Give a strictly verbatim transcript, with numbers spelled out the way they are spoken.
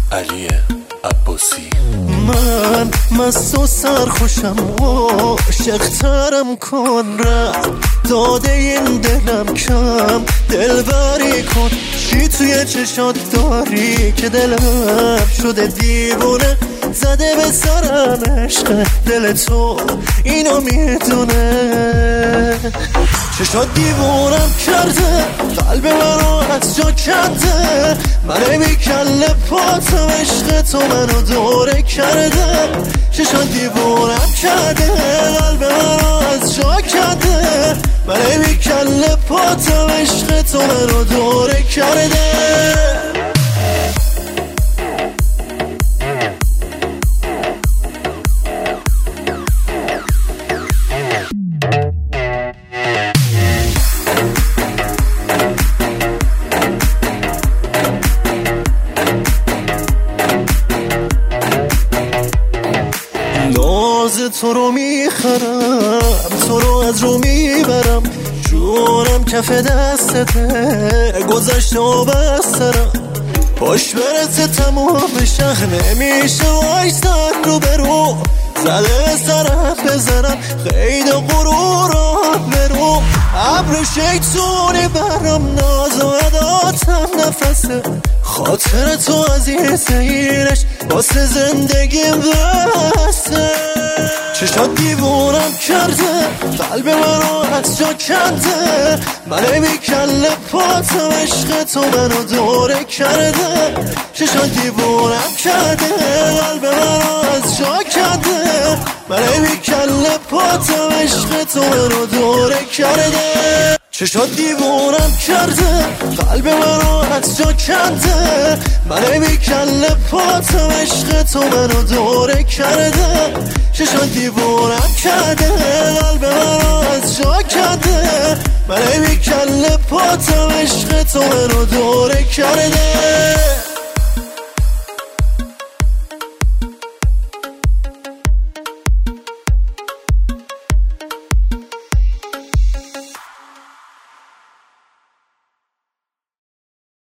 علی عباسی. من مست و سرخوشم عاشق‌ترم کن رفت داده این دلم کم دلبری کن چی توی چشات داری که دلم شده دیوونه زده به سرم عشق دل تو اینو میدونه چشات دیوونم کرده قلب منو از جا کنده من بی کله پاتم عشق تو منو دوره کرده چشات دیوونم کرده قلب منو از جا کنده من بی کله پاتم عشق تو منو دوره کرده تو رو میخرم تو رو از رو میبرم جونم کف دستته گذشته و بسترم پاش برسه تمام شهر نمیشه وایستن رو برو زده سرم بزنم خیلی غرورم برو ابر شیطونی برم ناز و عداتم نفسه خاطر تو عزیزه اینش واسه زندگیم بسته چشات دیوونم کرده قلب منو از جا کنده من بی کله پاتم عشق تو منو دوره کرده چشات دیوونم کرده قلب منو از جا کنده من بی کله پاتم عشق تو منو دوره کرده چشات دیوونم کرده قلب منو از جا کنده من بی کله پاتم عشق تو منو دوره کرده چشات دیوونم کرده قلب منو از جا کنده من بی کله پاتم عشق تو منو دوره کرده